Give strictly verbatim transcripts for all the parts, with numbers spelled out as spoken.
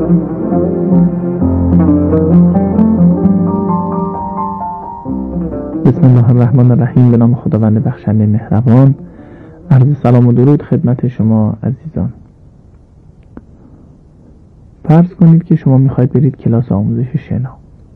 بسم الله الرحمن الرحیم. به نام خداوند بخشنده مهربان. عرض سلام و درود خدمت شما عزیزان. فرض کنید که شما میخواید برید کلاس آموزش شنا.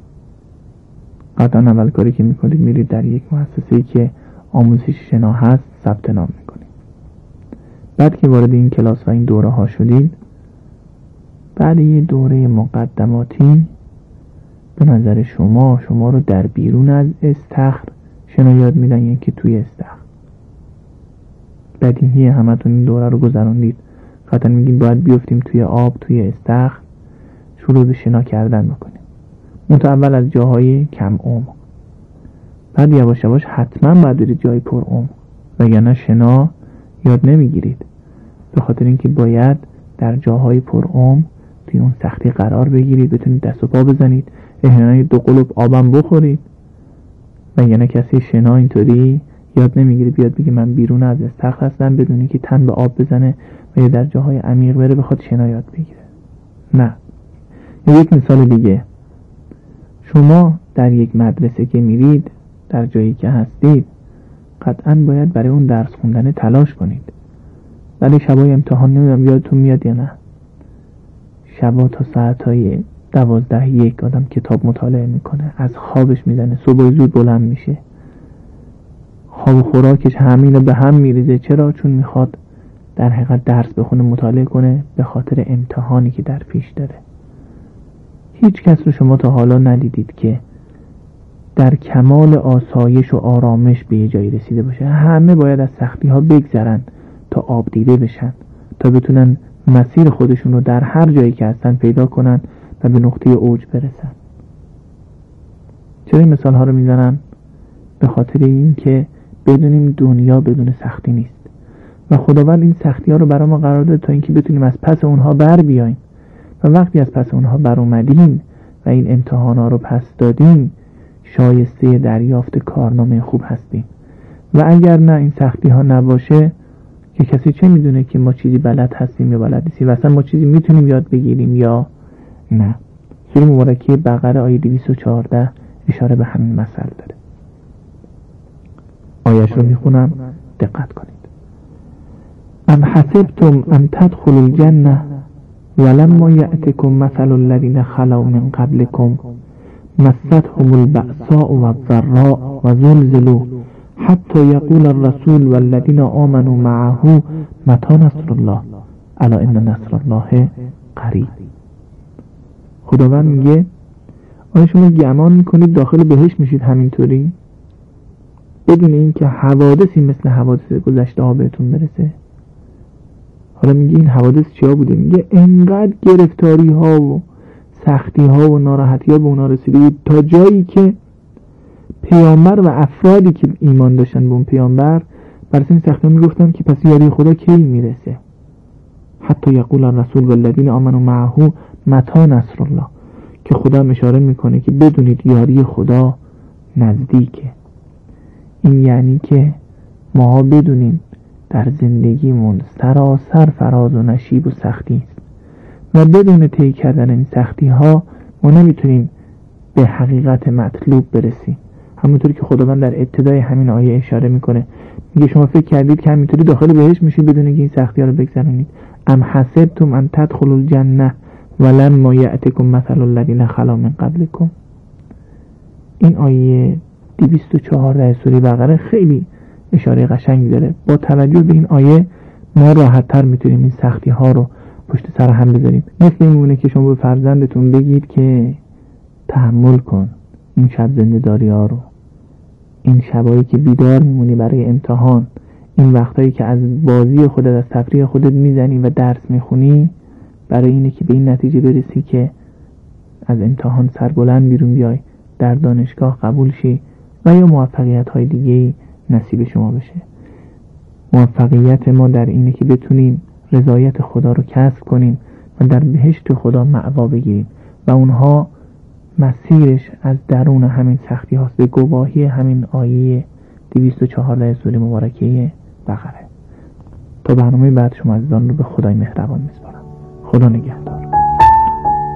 قطعا اول کاری که میکنید میرید در یک مؤسسه‌ای که آموزش شنا هست ثبت نام میکنید. بعد که وارد این کلاس و این دوره ها شدید، بعد یه دوره مقدماتی به نظر شما شما رو در بیرون از استخر شنا یاد میدن یا که توی استخر. بدیهی همتون این دوره رو گذروندید. قطعا میگید باید بیفتیم توی آب، توی استخر شروع به شنا کردن بکنیم. متأول از جاهای کم عمق، بعد یواش یواش حتما باید برید جای پر عمق، وگرنه شنا یاد نمیگیرید. به خاطر اینکه باید در جاهای پر عمق توی اون سختی قرار بگیرید، بتونید دست و پا بزنید، احیانا دو قلوب آبم بخورید. وگرنه کسی شنا اینطوری یاد نمیگیره بیاد بگه من بیرون از استخر هستم بدونی که تن به آب بزنه و یا در جاهای عمیق بره بخواد شنا یاد بگیره. نه. یک مثال دیگه، شما در یک مدرسه که میرید، در جایی که هستید، قطعا باید برای اون درس خوندن تلاش کنید. ولی شبای امتحان نمیدونم یادتون میاد یا نه، شبا تا ساعتهای دوازده یک آدم کتاب مطالعه میکنه، از خوابش میزنه، صبح زود بلند میشه، خواب و خوراکش همینو به هم میریزه. چرا؟ چون میخواد در حقیقت درس بخونه، مطالعه کنه، به خاطر امتحانی که در پیش داره. هیچ کس رو شما تا حالا ندیدید که در کمال آسایش و آرامش به یه جایی رسیده باشه. همه باید از سختی ها بگذرن تا آب دیده بشن، تا بتونن مسیر خودشون رو در هر جایی که هستن پیدا کنن و به نقطه اوج برسن. چرا این مثال ها رو میزنم؟ به خاطر این که بدونیم دنیا بدون سختی نیست و خداوند این سختی ها رو برای ما قرار داده تا اینکه بتونیم از پس اونها بر بیاییم. و وقتی از پس اونها بر اومدیم و این امتحان ها رو پس دادیم، شایسته دریافت کارنامه خوب هستیم. و اگر نه این سختی ها نباشه، که کسی چه میدونه که ما چیزی بلد هستیم یا بلد نیستیم و اصلا ما چیزی میتونیم یاد بگیریم یا نه. سوره مبارکه بقره آیه دویست و چهارده اشاره به همین مسئله داره. آیش رو میخونم، دقت کنید. ام حسبتم ان تدخلوا الجنه ولما یأتکم مثل الذین خلوا من قبلکم مستهم البأساء والضراء وزلزلوا حتی یقول الرسول والذین آمنوا معه متی نصر الله الا ان نصر الله قریب. خداوند میگه آیا شما گمان میکنید داخل بهشت میشید همینطوری بدون اینکه حوادثی مثل حوادث گذشته ها بهتون برسه؟ حالا میگه این حوادث چیا بوده؟ میگه انقدر گرفتاری ها و سختی ها و ناراحتی ها به اونا رسیده تا جایی که پیامبر و افرادی که ایمان داشتن به اون پیامبر برای این سختی ها میگفتن که پس یاری خدا کی میرسه؟ حتی یقول الرسول والذین آمنوا معه متی نصر الله، که خدا هم اشاره میکنه که بدونید یاری خدا نزدیکه. این یعنی که ما بدونیم در زندگیمون سراسر فراز و نشیب و سختی است و بدون طی کردن این سختی ها ما نمیتونیم به حقیقت مطلوب برسیم. همونطوری که خداوند در ابتدای همین آیه اشاره میکنه، میگه شما فکر کردید که همینطوری داخل بهشت میشید بدون اینکه این سختی ها رو بگذرونید؟ ام حسبتم ان تدخلوا الجنه ولما یأتکم مثل الذین خلوا من قبلکم. این آیه دویست و چهارده سوره بقره خیلی اشاره قشنگی داره. با توجه به این آیه ما راحت تر میتونیم این سختی ها رو پشت سر هم بذاریم. مثل این مونه که شما به فرزندتون بگید که تحمل کن این شب زنده داری ها رو، این شبایی که بیدار میمونی برای امتحان، این وقتایی که از بازی خودت، از تفریح خودت میزنی و درس میخونی، برای اینه که به این نتیجه برسی که از امتحان سربلند بیرون بیای، در دانشگاه قبول شی و یا موفقیت های دیگه نصیب شما بشه. موفقیت ما در اینه که بتونیم رضایت خدا رو کسب کنیم و در بهشت خدا مأوا بگیریم و اونها مسیرش از درون همین سختی هاست، به گواهی همین آیه دویست و چهارده سوره مبارکه بقره. تا برنامه بعد شما عزیزان رو به خدای مهربان میسپارم. خدا نگهدار.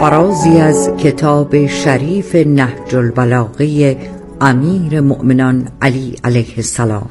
فرازی از کتاب شریف نهج البلاغه امیر مؤمنان علی علیه السلام.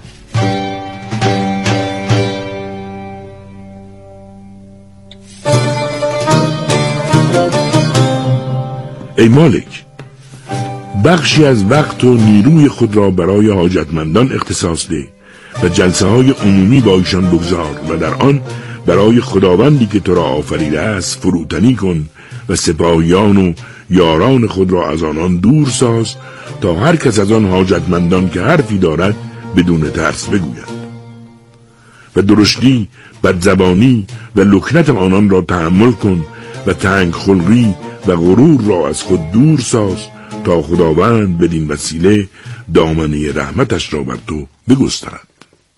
ای مالک، بخشی از وقت و نیروی خود را برای حاجتمندان اختصاص ده و جلسه های عمومی با ایشان بگذار و در آن برای خداوندی که تو را آفریده است فروتنی کن و سپاهیان و یاران خود را از آنان دور ساز تا هر کس از آن حاجتمندان که حرفی دارد بدون ترس بگوید و درشتی، بدزبانی و لکنت آنان را تحمل کن و تنگ خلقی و غرور را از خود دور ساز تا خداوند بدین وسیله دامنه رحمتش را بر تو بگسترد.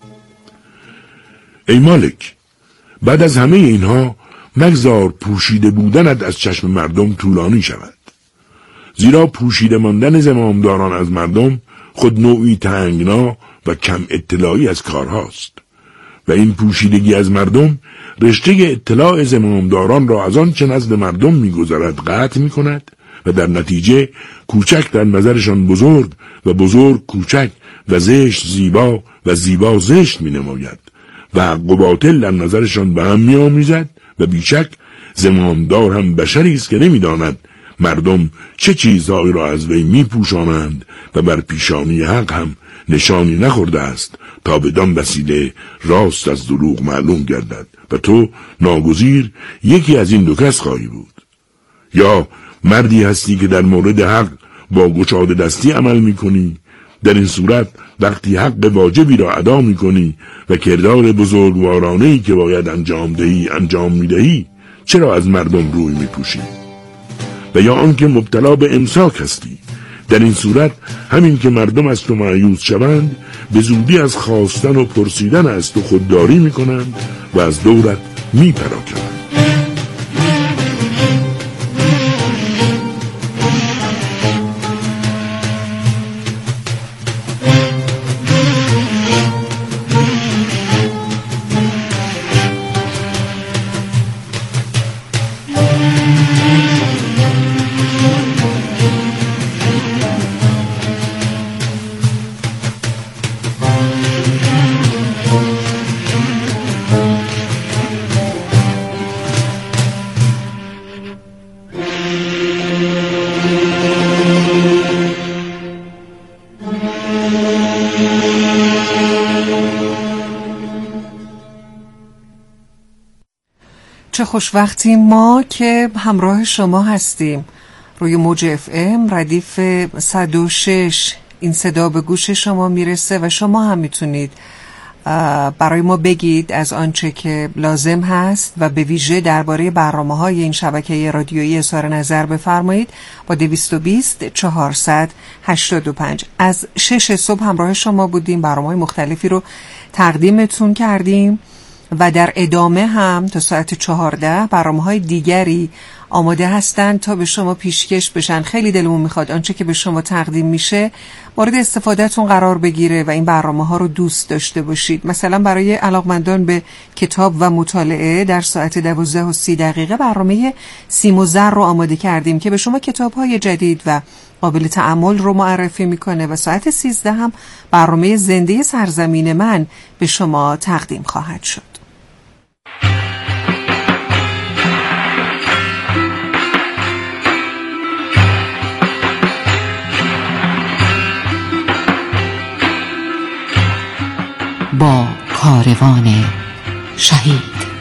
ای مالک، بعد از همه اینها مگذار پوشیده بودنت از چشم مردم طولانی شود، زیرا پوشیده ماندن زمامداران از مردم خود نوعی تنگنا و کم اطلاعی از کارهاست و این پوشیدگی از مردم رشته اطلاع زمامداران را از آن چه نزد مردم می‌گذرد قطع می‌کند و در نتیجه کوچک در نظرشان بزرگ و بزرگ کوچک و زشت زیبا و زیبا زشت می‌نماید و حق و باطل در نظرشان به هم می‌آمیزد و بیشک زمامدار هم بشری است که نمی‌داند مردم چه چیزهایی را از وی می‌پوشانند و بر پیشانی حق هم نشانی نخورده است تا بدان وسیله راست از دروغ معلوم گردد و تو ناگزیر یکی از این دو کس خواهی بود. یا مردی هستی که در مورد حق با گشاده دستی عمل می‌کنی، در این صورت وقتی حق واجبی را ادا می‌کنی و کردار بزرگوارانه‌ای که باید انجام دهی انجام می‌دهی، چرا از مردم روی می‌پوشی؟ و یا آنکه مبتلا به امساک هستی، در این صورت همین که مردم از تو مایوس شوند به زودی از خواستن و پرسیدن از تو خودداری می‌کنند و از دورت می‌پراکنند. چه خوشوقتی ما که همراه شما هستیم روی موج اف ام ردیف صد و شش. این صدا به گوش شما میرسه و شما هم میتونید برای ما بگید از آنچه که لازم هست و به ویژه درباره برنامه‌های این شبکه رادیویی اظهار نظر بفرمایید با دویست و بیست چهارصد هشتاد و پنج. از شش صبح همراه شما بودیم، برنامه‌های مختلفی رو تقدیمتون کردیم و در ادامه هم تا ساعت چهارده برنامه‌های دیگری آماده هستند تا به شما پیشکش بشن. خیلی دلمون میخواد آنچه که به شما تقدیم میشه مورد استفادهتون قرار بگیره و این برنامه‌ها رو دوست داشته باشید. مثلا برای علاقمندان به کتاب و مطالعه در ساعت دوازده و سی دقیقه برنامه سیم و زر رو آماده کردیم که به شما کتاب‌های جدید و قابل تأمل رو معرفی میکنه و ساعت سیزده هم برنامه زنده سرزمین من به شما تقدیم خواهد شد. با کاروان شهید.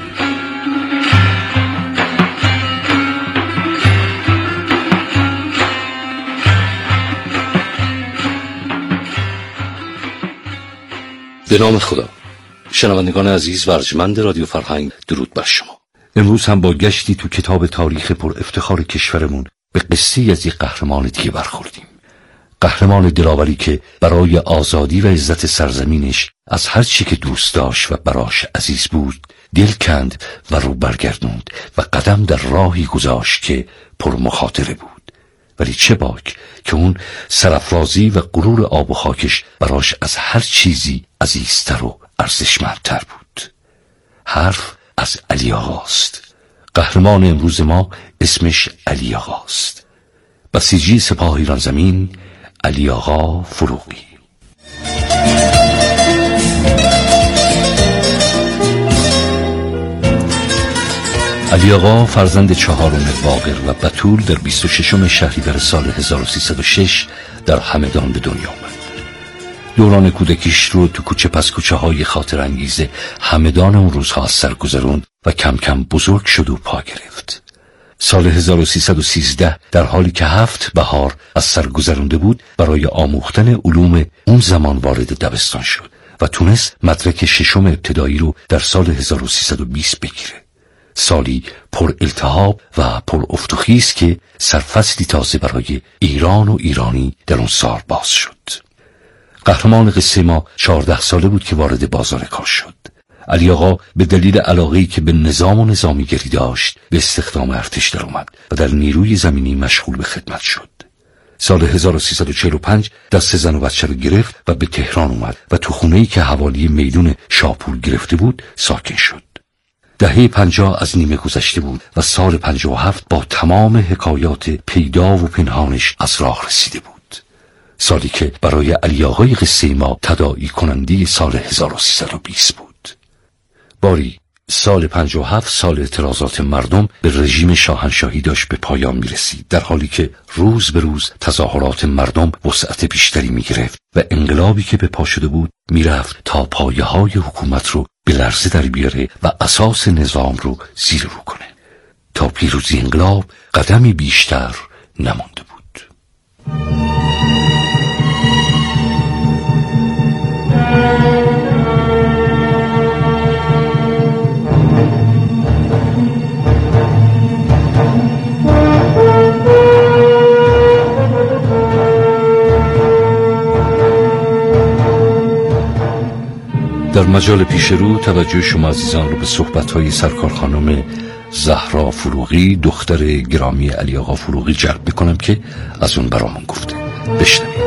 به نام خدا. شنوندگان عزیز و ارجمند رادیو فرهنگ، درود بر شما. امروز هم با گشتی تو کتاب تاریخ پر افتخار کشورمون به قصه از یک قهرمان دیگه برخوردیم. قهرمان دلاوری که برای آزادی و عزت سرزمینش از هر چی که دوست داشت و براش عزیز بود دل کند و رو برگردوند و قدم در راهی گذاشت که پر مخاطره بود. ولی چه باک که اون سرافرازی و غرور آب و خاکش براش از هر چیزی عزیزتر و ارزشمندتر بود. حرف از علی آقاست، قهرمان امروز ما اسمش علی آقاست. بسیجی سپاه ایران زمین علی آقا فروغی. علی آقا فرزند چهارم باقر و بتول در بیست و ششم شهریور سال هزار و سیصد و شش در همدان به دنیا آمد. دوران کودکیش رو تو کوچه پس کوچه های خاطر انگیز همدان اون روزها از سر گذروند و کم کم بزرگ شد و پا گرفت. سال هزار و سیصد و سیزده در حالی که هفت بهار از سر گذرونده بود برای آموختن علوم اون زمان وارد دبستان شد و تونست مدرک ششم ابتدایی رو در سال هزار و سیصد و بیست بگیره. سالی پر التهاب و پر افت و خیز که سرفصلی تازه برای ایران و ایرانی در اون سال باز شد. قهرمان قصه ما چهارده ساله بود که وارد بازار کار شد. علی آقا به دلیل علاقه‌ای که به نظام و نظامیگری داشت به استخدام ارتش در اومد و در نیروی زمینی مشغول به خدمت شد. سال هزار و سیصد و چهل و پنج دست زن و بچه رو گرفت و به تهران اومد و تو خونه‌ای که حوالی میدون شاپور گرفته بود ساکن شد. دهه پنجاه از نیمه گذشته بود و سال پنجاه و هفت با تمام حکایات پیدا و پنهانش از راه رسیده بود. سالی که برای علی آقای قصه ما تداعی کننده سال هزار و سیصد و بیست بود. باری سال پنجاه و هفت سال اعتراضات مردم به رژیم شاهنشاهی داشت به پایان می رسید، در حالی که روز به روز تظاهرات مردم وسعت بیشتری می گرفت و انقلابی که به پا شده بود می رفت تا پایه های حکومت رو به لرزه در بیاره و اساس نظام رو زیر رو کنه. تا پیروزی انقلاب قدمی بیشتر نمانده بود. در مجال پیش رو توجه شما عزیزان رو به صحبت‌های سرکار خانم زهرا فروغی دختر گرامی علی آقا فروغی جلب می‌کنم که از اون برامون گفته. بشنوید.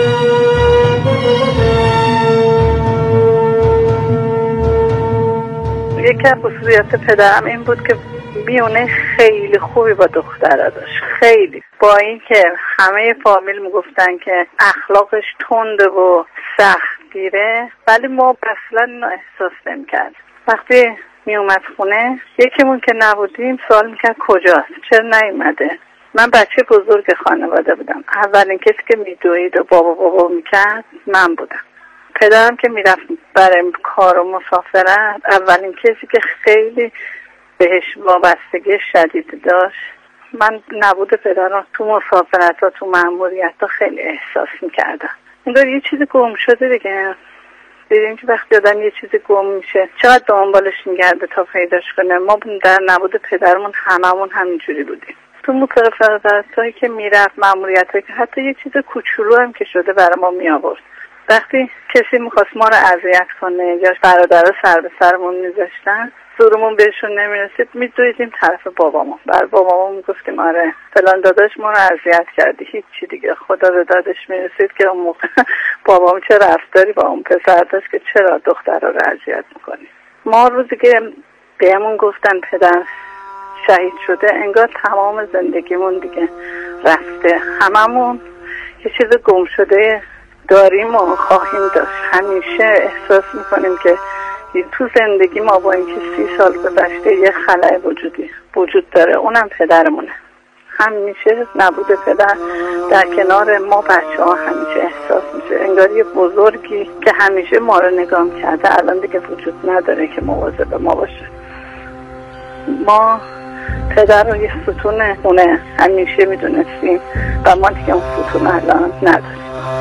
یکی از خصوصیات پدرم این بود که میونه خیلی خوبی با دخترها داشت، خیلی. با اینکه همه فامیل میگفتن که اخلاقش تنده و سختگیره، ولی ما اصلا احساس نمی‌کرد. وقتی میومد خونه یکیمون که نبودیم سوال میکرد کجاست، چرا نیومده. من بچه بزرگ خانواده بودم. اولین کسی که میدوید و بابا بابا میکرد من بودم. پدرم که میرفت برای کار و مسافرت، اولین کسی که خیلی بهش وابستگی شدید داشت من نبود پدرم. تو مسافرت ها تو مأموریت ها خیلی احساس میکردم انگار یه چیزی گم شده دیگه. دیدیم که وقتی آدم یه چیزی گم میشه چقدر دنبالش میگرده تا پیداش کنه. ما در نبود پدرمون هممون همینجوری بودیم. تو مسافرت هایی که میرفت، مأموریت هایی که حتی یه چیز کوچولو هم که شده برای ما می آورد. وقتی کسی میخواست ما رو اذیت کنه یا برادرها سر به سرمون میذاشتن، زورمون بهشون نمیرسید، میدویدیم طرف بابامون. بر بابامون میگفتیم آره فلان داداش ما رو اذیت کردی، هیچی دیگه. خدا به دادش میرسید که اون موقع بابام چه رفتاری با اون پسر داشت که چرا دخترها رو اذیت میکنی. ما روزی که بهمون گفتن پدر شهید شده، انگار تمام زندگیمون دیگه رفته. هممون یه چیز گم شده داریم و خواهیم داشت. همیشه احساس میکنیم که تو زندگی ما با اینکه سی سال گذشته یه خلأ وجودی وجود داره، اونم پدرمونه. همیشه نبود پدر در کنار ما بچه ها همیشه احساس میشه انگار یه بزرگی که همیشه ما رو نگاه کرده الان دیگه وجود نداره که مواظب ما باشه. ما پدر رو یه ستون خونه همیشه میدونستیم و ما دیگه اون ستون الان نداریم.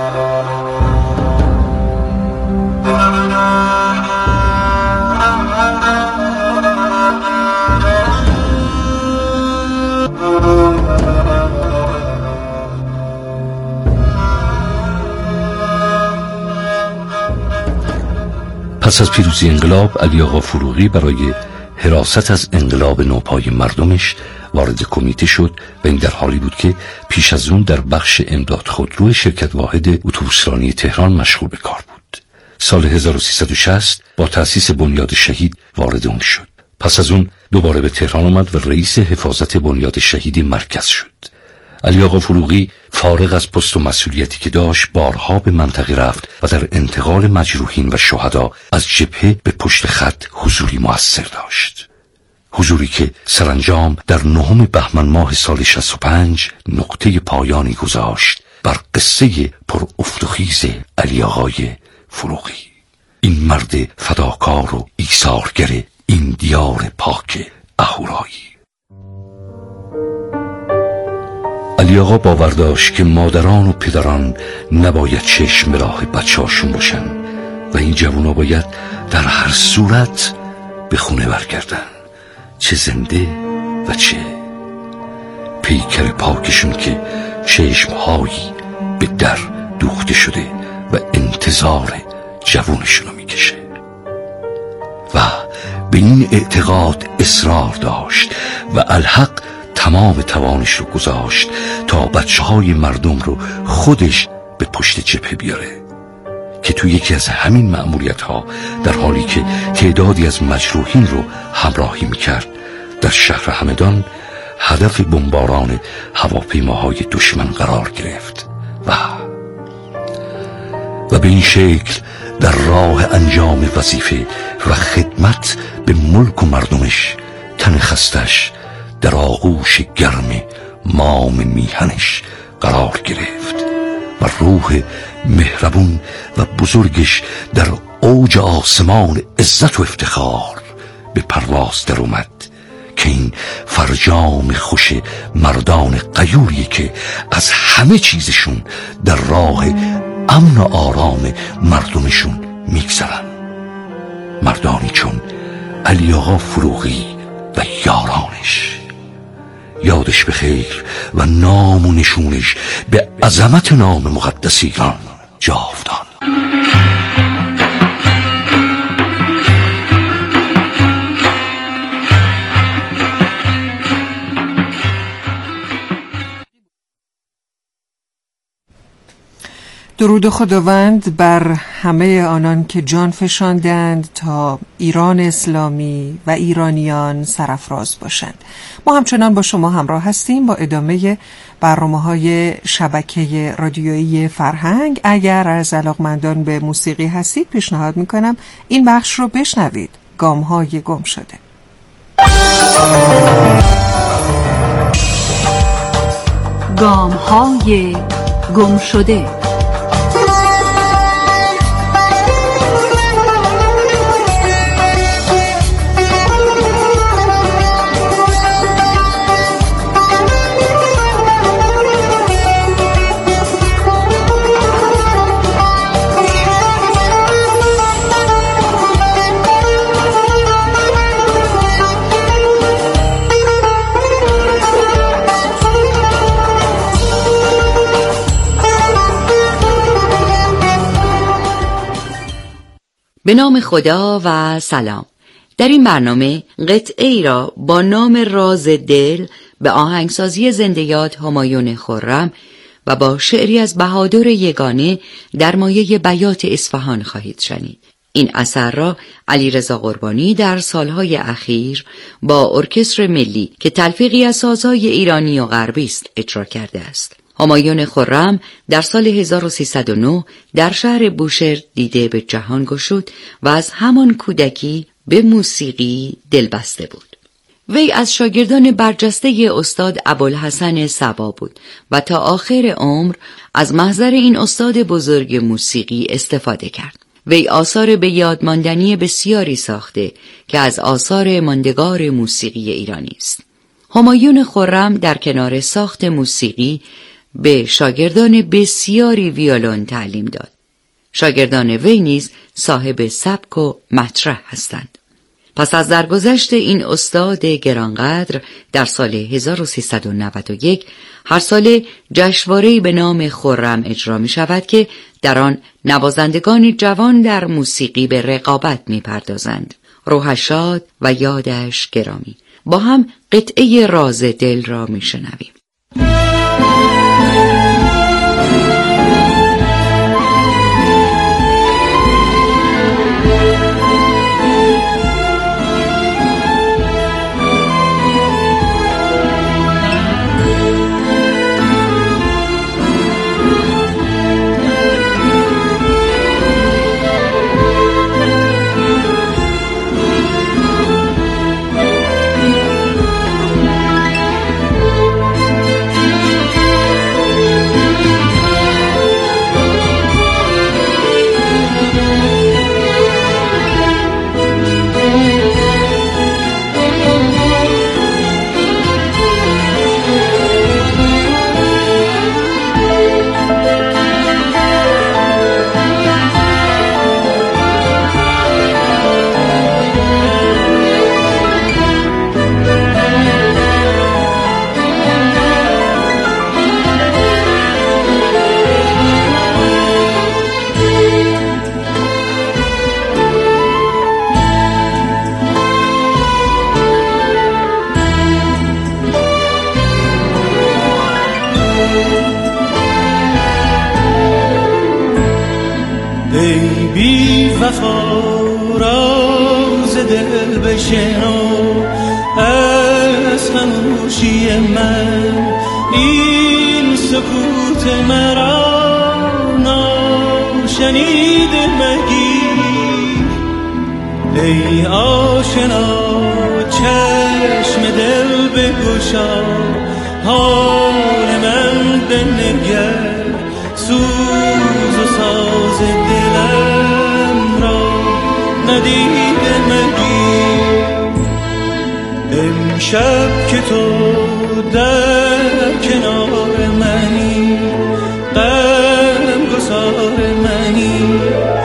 پس از پیروزی انقلاب علی آقا فروغی برای حراست از انقلاب نوپای مردمش وارد کمیته شد و این در حالی بود که پیش از اون در بخش امداد خودرو شرکت واحد اتوبوسرانی تهران مشغول به کار بود. سال هزار و سیصد و شصت با تأسیس بنیاد شهید وارد اون شد. پس از اون دوباره به تهران آمد و رئیس حفاظت بنیاد شهیدی مرکز شد. علی آقا فروغی فارغ از پست و مسئولیتی که داشت بارها به منطقه رفت و در انتقال مجروحین و شهدا از جبهه به پشت خط حضوری مؤثر داشت. حضوری که سرانجام در نهم بهمن ماه سال شصت و پنج نقطه پایانی گذاشت بر قصه پر افت و خیز علی آقای فروغی، این مرد فداکار و ایثارگر این دیار پاک اهورایی. علی آقا باور داشت که مادران و پدران نباید چشم به راه بچه‌هاشون باشن و این جوونا باید در هر صورت به خونه برگردن، چه زنده و چه پیکر پاکشون که چشمهایی به در دوخته شده و انتظار جوونشون رو میکشه و به این اعتقاد اصرار داشت و الحق تمام توانش رو گذاشت تا بچه های مردم رو خودش به پشت جبهه بیاره که توی یکی از همین مأموریت ها در حالی که تعدادی از مجروحین رو همراهی میکرد در شهر همدان هدف بمباران هواپیماهای دشمن قرار گرفت و و به این شکل در راه انجام وظیفه و خدمت به ملک و مردمش تن خستش در آغوش گرم مام میهنش قرار گرفت و روح مهربون و بزرگش در اوج آسمان عزت و افتخار به پرواز در اومد که این فرجام خوش مردان غیوری که از همه چیزشون در راه امن و آرام مردمشون میگذرن، مردانی چون علی آقا فروغی و یارانش. یادش به خیر و نام و نشونش به عظمت نام مقدس ایران جاودان. درود خداوند بر همه آنان که جان فشاندند تا ایران اسلامی و ایرانیان سرافراز باشند. ما همچنان با شما همراه هستیم با ادامه برنامه‌های شبکه رادیویی فرهنگ. اگر از علاقمندان به موسیقی هستید پیشنهاد میکنم این بخش رو بشنوید. گام‌های گم شده. گام‌های گم شده. به نام خدا و سلام. در این برنامه قطعه ای را با نام راز دل به آهنگسازی زنده یاد همایون خرم و با شعری از بهادر یگانه در مایه بیات اصفهان خواهید شنید. این اثر را علیرضا قربانی در سالهای اخیر با ارکستر ملی که تلفیقی از سازهای ایرانی و غربی است اجرا کرده است. همایون خرم در سال هزار و سیصد و نه در شهر بوشهر دیده به جهان گشود و از همان کودکی به موسیقی دلبسته بود. وی از شاگردان برجسته استاد ابوالحسن صبا بود و تا آخر عمر از محضر این استاد بزرگ موسیقی استفاده کرد. وی آثار به یاد ماندنی بسیاری ساخته که از آثار ماندگار موسیقی ایرانی است. همایون خرم در کنار ساخت موسیقی به شاگردان بسیاری ویولون تعلیم داد. شاگردان وی نیز صاحب سبک و مطرح هستند. پس از درگذشت این استاد گرانقدر در سال هزار و سیصد و نود و یک هر ساله جشنواره‌ای به نام خرم اجرا می شود که در آن نوازندگان جوان در موسیقی به رقابت می پردازند. روحش شاد و یادش گرامی. با هم قطعه راز دل را می شنویم. وفا راز دل بشنو از خموشی من، این سکوت مرا ناشنیده مگیر. ای آشنا چشم دل بگشا، حال من بنگر، سوز و ساز دلم را ندیده مگیر. امشب که تو در کنار منی، غم گسار منی،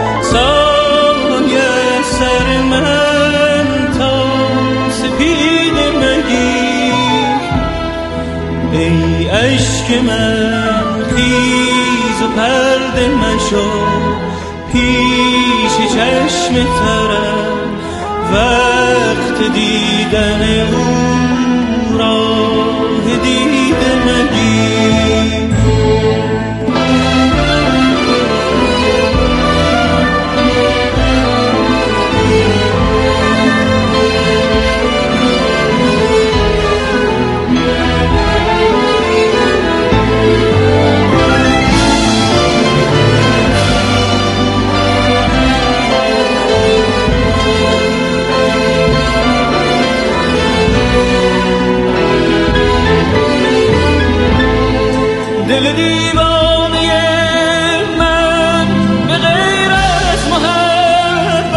سایه سر من تا سپید مگیر. ای عشق من خیز و پرده مشو، پیش چشم ترم وقت دیدن او راه دیده مگیر. دل دیوانه من به غیر از محبت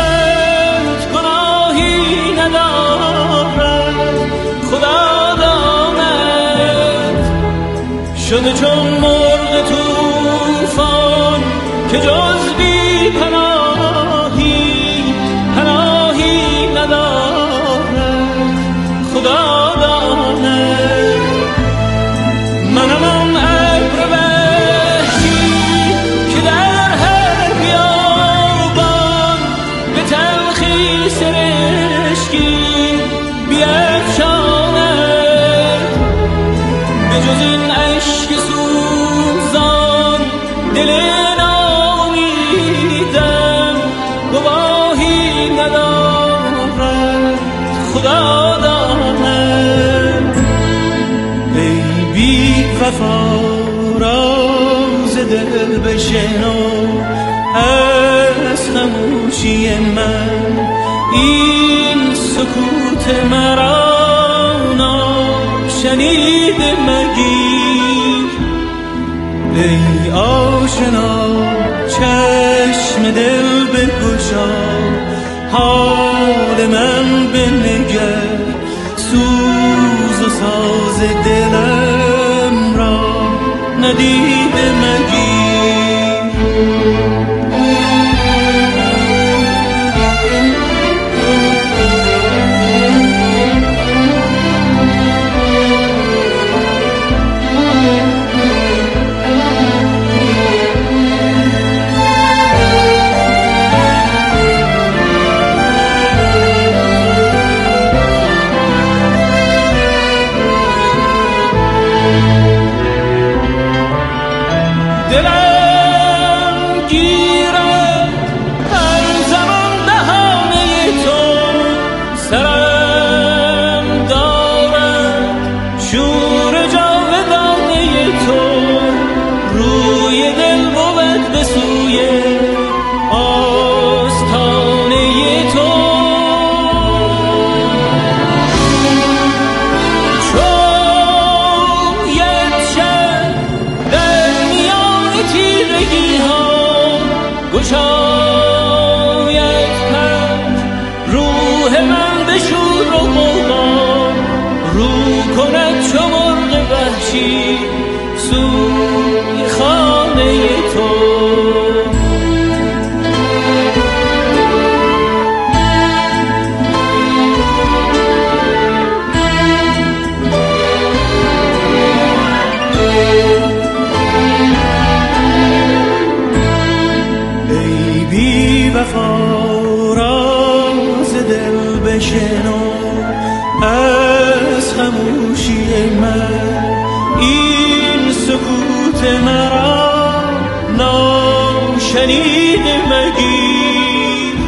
گناهی ندارد. خدا داند شده چون مرغ طوفان که جز بی پناهی پناهی ندارد. خدا داند منم وفا راز دل بشنو از خموشی من، این سکوت مرا ناشنیده مگیر. ای آشنا چشم دل بگشا، حال من بنگر، سوز و ساز دلم را ندیده مگیر. سوی خانه تو ای بی وفا راز دل بشنو از خموشی من، این سکوت مرا ناشنیده مگیر.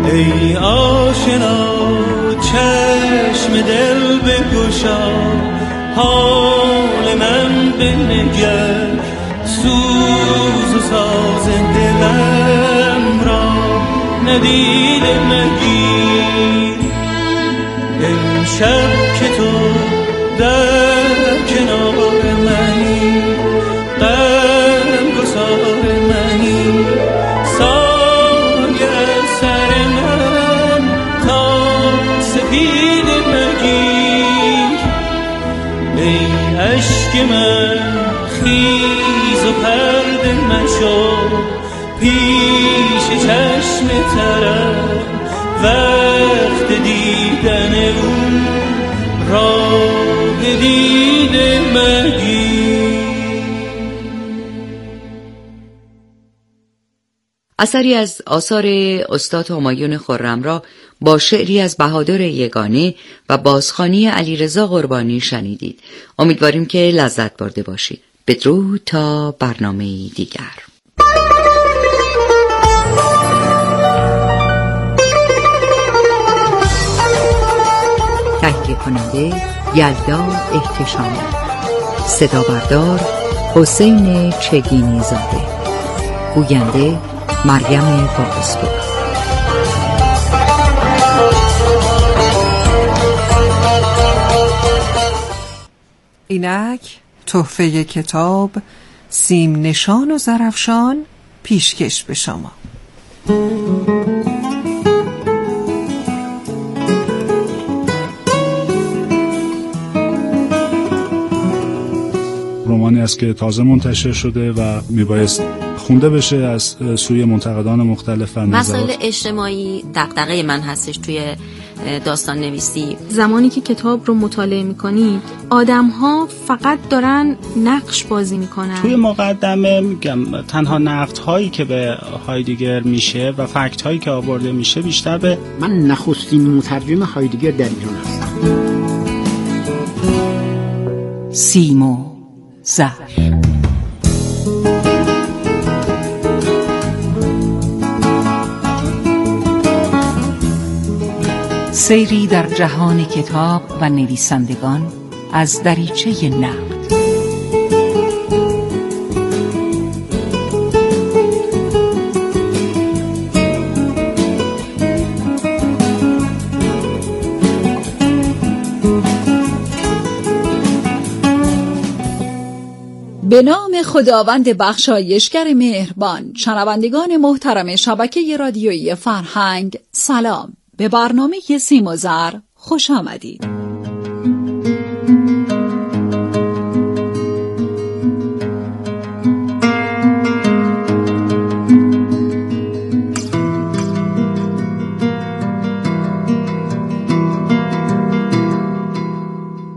ای آشنا چشم دل بگشا، حال من بنگر، سوز و ساز دلم را ندیده مگیر. امشب که تو در کنار منی، غم گسار منی، سایه سر من تا سپید مگیر. ای عشق من خیز و پرده مشو، پیش چشم طرف وقت دیدن او راه دیده مگیر. اثری از آثار استاد همایون خرم را با شعری از بهادر یگانه و بازخوانی علیرضا قربانی شنیدید. امیدواریم که لذت برده باشید. بدرود تا برنامه دیگر. تهیه کننده یلدا احتشامی، صدا بردار حسین چگینی زاده، گوینده مریم باقسپور. اینک تحفه کتاب سیم نشان و زرفشان پیشکش به شما. رمانی است که تازه منتشر شده و میبایست خونده بشه از سوی منتقدان مختلف و نظرات. مسائل اجتماعی دغدغه من هستش توی داستان نویسی. زمانی که کتاب رو مطالعه میکنید آدم‌ها فقط دارن نقش بازی میکنن. توی مقدمه میگم تنها نقدهایی که به هایدگر میشه و فکت‌هایی که آورده میشه بیشتر به من نخستین مترجم هایدگر در ایران هستم. سیم و زر. سیری در جهان کتاب و نویسندگان از دریچه نقد. به نام خداوند بخشایشگر مهربان. شنوندگان محترم شبکه رادیویی فرهنگ، سلام. به برنامه سیم و زر خوش آمدید.